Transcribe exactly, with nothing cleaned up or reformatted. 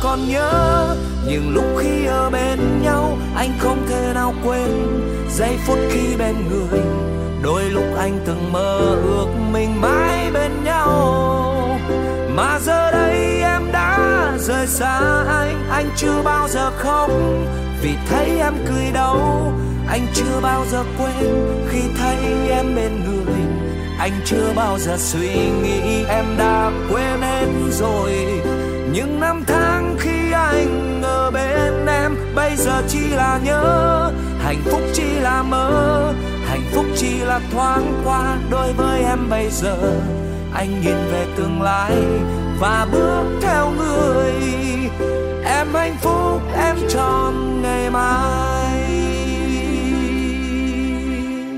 còn nhớ. Nhưng lúc khi ở bên nhau anh không thể nào quên giây phút khi bên người. Đôi lúc anh từng mơ ước mình mãi bên nhau, mà giờ đây em đã rời xa anh. Anh chưa bao giờ khóc vì thấy em cười đau. Anh chưa bao giờ quên khi thấy em bên người. Anh chưa bao giờ suy nghĩ em đã quên hết rồi. Những năm tháng khi anh ở bên em bây giờ chỉ là nhớ. Hạnh phúc chỉ là mơ, hạnh phúc chỉ là thoáng qua. Đối với em bây giờ anh nhìn về tương lai và bước theo người. Em hạnh phúc em tròn ngày mai.